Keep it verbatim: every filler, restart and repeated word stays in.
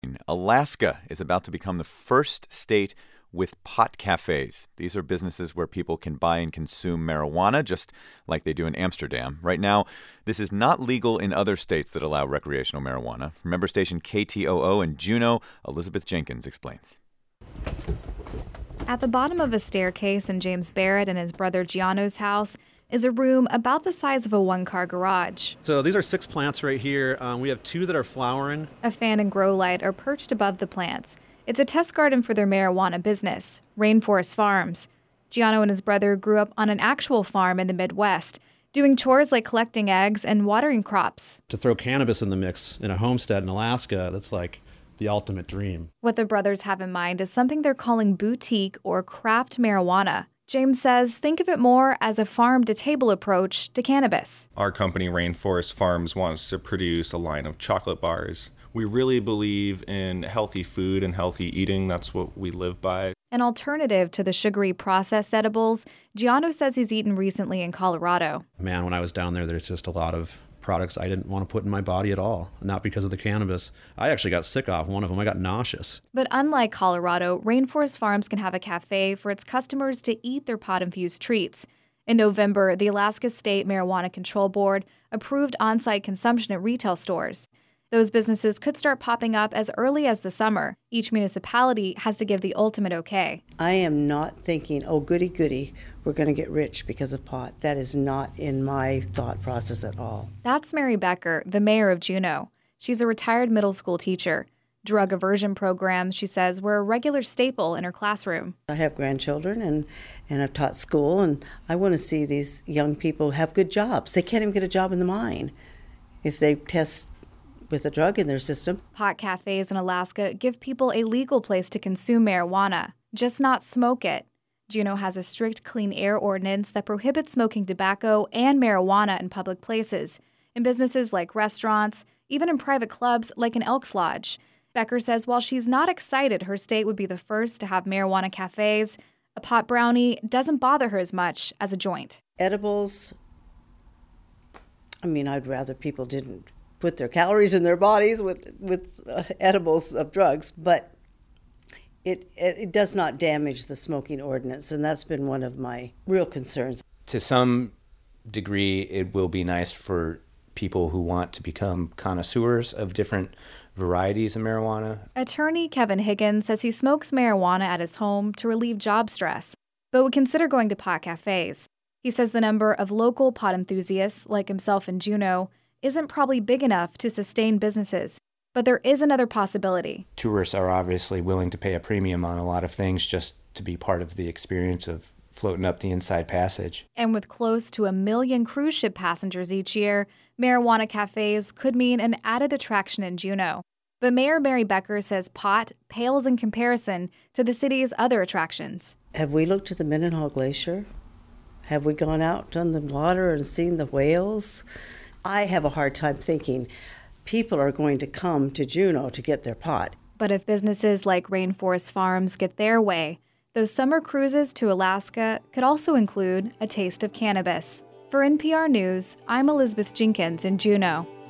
Alaska is about to become the first state with pot cafes. These are businesses where people can buy and consume marijuana, just like they do in Amsterdam. Right now, this is not legal in other states that allow recreational marijuana. From member station K T O O in Juneau, Elizabeth Jenkins explains. At the bottom of a staircase in James Barrett and his brother Gianno's house is a room about the size of a one-car garage. So these are six plants right here. Um, we have two that are flowering. A fan and grow light are perched above the plants. It's a test garden for their marijuana business, Rainforest Farms. Gianno and his brother grew up on an actual farm in the Midwest, doing chores like collecting eggs and watering crops. To throw cannabis in the mix in a homestead in Alaska, that's like the ultimate dream. What the brothers have in mind is something they're calling boutique or craft marijuana. James says think of it more as a farm-to-table approach to cannabis. Our company, Rainforest Farms, wants to produce a line of chocolate bars. We really believe in healthy food and healthy eating. That's what we live by. An alternative to the sugary processed edibles, Gianno says he's eaten recently in Colorado. Man, when I was down there, there's just a lot of products I didn't want to put in my body at all, not because of the cannabis. I actually got sick off one of them. I got nauseous. But unlike Colorado, Rainforest Farms can have a cafe for its customers to eat their pot-infused treats. In November, the Alaska State Marijuana Control Board approved on-site consumption at retail stores. Those businesses could start popping up as early as the summer. Each municipality has to give the ultimate okay. I am not thinking, oh, goody, goody, we're going to get rich because of pot. That is not in my thought process at all. That's Mary Becker, the mayor of Juneau. She's a retired middle school teacher. Drug aversion programs, she says, were a regular staple in her classroom. I have grandchildren, and, and I've taught school, and I want to see these young people have good jobs. They can't even get a job in the mine if they test with a drug in their system. Pot cafes in Alaska give people a legal place to consume marijuana, just not smoke it. Juneau has a strict clean air ordinance that prohibits smoking tobacco and marijuana in public places, in businesses like restaurants, even in private clubs like an Elks Lodge. Becker says while she's not excited her state would be the first to have marijuana cafes, a pot brownie doesn't bother her as much as a joint. Edibles, I mean, I'd rather people didn't put their calories in their bodies with, with uh, edibles of drugs, but It, it it does not damage the smoking ordinance, and that's been one of my real concerns. To some degree, it will be nice for people who want to become connoisseurs of different varieties of marijuana. Attorney Kevin Higgins says he smokes marijuana at his home to relieve job stress, but would consider going to pot cafes. He says the number of local pot enthusiasts, like himself in Juneau, isn't probably big enough to sustain businesses. But there is another possibility. Tourists are obviously willing to pay a premium on a lot of things just to be part of the experience of floating up the Inside Passage. And with close to a million cruise ship passengers each year, marijuana cafes could mean an added attraction in Juneau. But Mayor Mary Becker says pot pales in comparison to the city's other attractions. Have we looked at the Mendenhall Glacier? Have we gone out on the water and seen the whales? I have a hard time thinking people are going to come to Juneau to get their pot. But if businesses like Rainforest Farms get their way, those summer cruises to Alaska could also include a taste of cannabis. For N P R News, I'm Elizabeth Jenkins in Juneau.